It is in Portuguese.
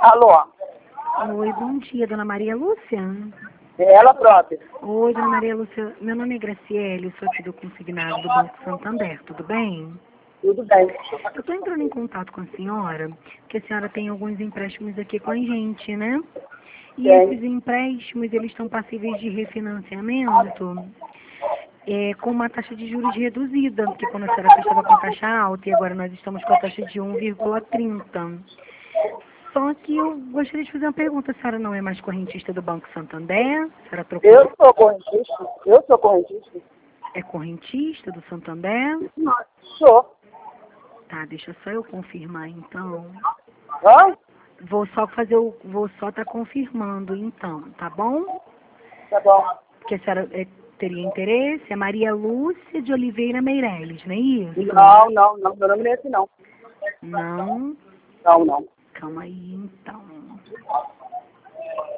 Alô? Oi, bom dia, dona Maria Lúcia. É ela própria. Oi, dona Maria Lúcia. Meu nome é Graciele, eu sou aqui do consignado do Banco Santander, tudo bem? Tudo bem. Eu estou entrando em contato com a senhora, porque a senhora tem alguns empréstimos aqui com a gente, né? E Tem. esses empréstimos, eles estão passíveis de refinanciamento com uma taxa de juros reduzida, porque quando a senhora estava com taxa alta e agora nós estamos com a taxa de 1,30. Só que eu gostaria de fazer uma pergunta. A senhora não é mais correntista do Banco Santander? A senhora trocou? Eu sou correntista. Eu sou correntista. É correntista do Santander? Sou. Tá, deixa só eu confirmar então. Hã? Vou só estar confirmando então, tá bom? Tá bom. Porque a senhora teria interesse? É Maria Lúcia de Oliveira Meireles, não é isso? Não. Meu nome não é esse, não. Não? Não. Calma aí então.